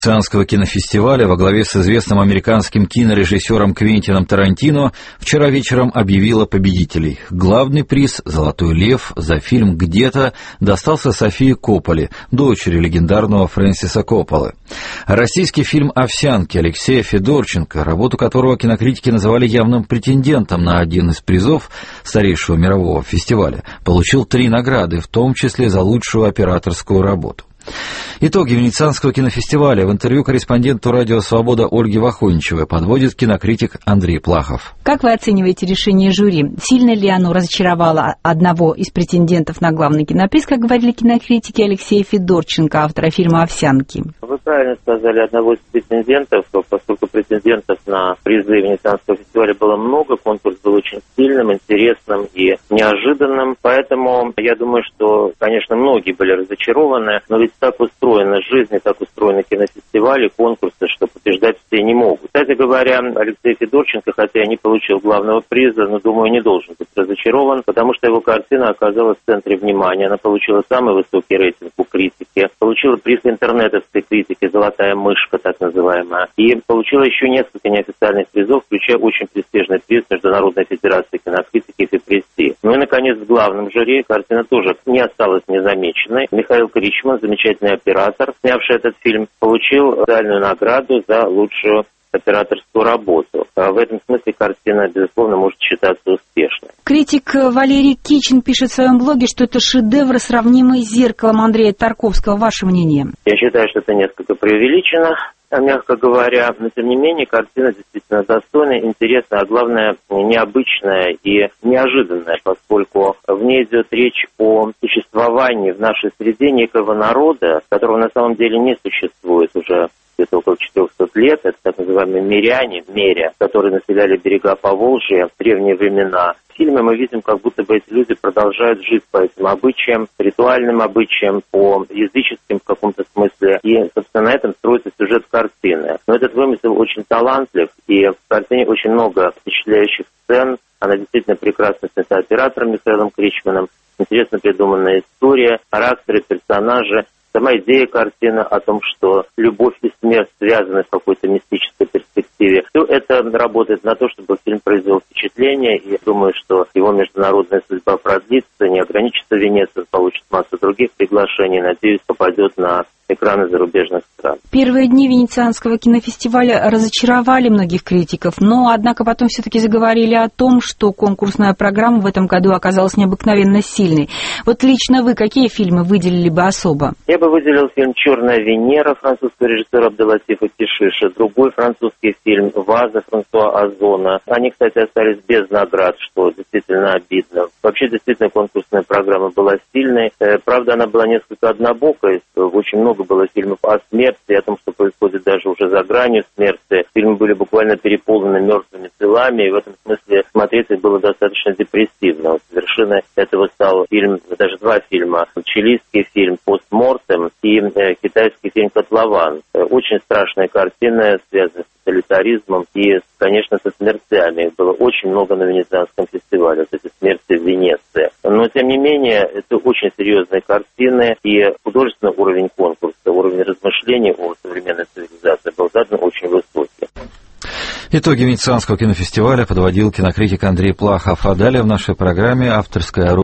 Венецианского кинофестиваля во главе с известным американским кинорежиссером Квентином Тарантино вчера вечером объявила победителей. Главный приз «Золотой лев» за фильм «Где-то» достался Софии Копполе, дочери легендарного Фрэнсиса Копполы. Российский фильм «Овсянки» Алексея Федорченко, работу которого кинокритики называли явным претендентом на один из призов старейшего мирового фестиваля, получил 3 награды, в том числе за лучшую операторскую работу. Итоги Венецианского кинофестиваля в интервью корреспонденту «Радио Свобода» Ольге Вахоничевой подводит кинокритик Андрей Плахов. Как вы оцениваете решение жюри? Сильно ли оно разочаровало одного из претендентов на главный киноприз, как говорили кинокритики, Алексея Федорченко, автора фильма «Овсянки»? Вы правильно сказали, одного из претендентов, поскольку претендентов на призы Венецианского фестиваля было много, конкурс был очень сильным, интересным и неожиданным, поэтому я думаю, что, конечно, многие были разочарованы, но ведь так устроена жизнь и так устроены кинофестивали, конкурсы, что побеждать все не могут. Кстати говоря, Алексей Федорченко, хотя и не получил главного приза, но, думаю, не должен быть разочарован, потому что его картина оказалась в центре внимания, она получила самый высокий рейтинг у критики, получила приз интернетовской критики «Золотая мышка», так называемая, и получила еще несколько неофициальных призов, включая очень престижный приз Международной федерации кинокритики «Фипресси». Ну и, наконец, в главном жюри картина тоже не осталась незамеченной. Михаил Кричман, замечательный оператор, снявший этот фильм, получил специальную награду за лучшую операторскую работу. В этом смысле картина, безусловно, может считаться успешной. Критик Валерий Кичин пишет в своем блоге, что это шедевр, сравнимый с «Зеркалом» Андрея Тарковского. Ваше мнение? Я считаю, что это несколько преувеличено, мягко говоря, но тем не менее картина действительно достойная, интересная, а главное необычная и неожиданная, поскольку в ней идет речь о существовании в нашей среде некого народа, которого на самом деле не существует уже где-то около 400 лет. Это так называемые миряне, меря, которые населяли берега Поволжья в древние времена. В фильме мы видим, как будто бы эти люди продолжают жить по этим обычаям, ритуальным обычаям, по языческим в каком-то смысле. И, собственно, на этом строится сюжет картины. Но этот вымысел очень талантлив, и в картине очень много впечатляющих сцен. Она действительно прекрасно снята оператором Михаилом Кричманом. Интересно придуманная история, характеры, персонажи. Сама идея картины о том, что любовь и смерть связаны в какой-то мистической перспективе, все это работает на то, чтобы фильм произвел впечатление, и я думаю, что его международная судьба продлится, не ограничится Венецией, получит массу других приглашений, надеюсь, попадет на экраны зарубежных стран. Первые дни Венецианского кинофестиваля разочаровали многих критиков, но, однако, потом все-таки заговорили о том, что конкурсная программа в этом году оказалась необыкновенно сильной. Вот лично вы какие фильмы выделили бы особо? Я бы выделил фильм «Черная Венера» французского режиссера Абделатифа Кишиша, другой французский фильм «Ваза» Франсуа Озона. Они, кстати, остались без наград, что действительно обидно. Вообще, действительно, конкурсная программа была сильной. Правда, она была несколько однобокой. Очень много было фильмов о смерти, о том, что происходит даже уже за гранью смерти. Фильмы были буквально переполнены мертвыми телами, и в этом смысле смотреть их было достаточно депрессивно. Вершиной этого стал фильм, даже 2 фильма. Чилийский фильм «Постмортем» и китайский фильм «Котлован». Очень страшная картина, связанная с тоталитаризмом и, конечно, со смертями. Их было очень много на Венецианском фестивале, вот эти смерти в Венеции. Но, тем не менее, это очень серьезные картины, и художественный уровень конкурса, уровень размышлений о современной цивилизации был задан очень высокий. Итоги Венецианского кинофестиваля подводил кинокритик Андрей Плахов. А далее в нашей программе авторская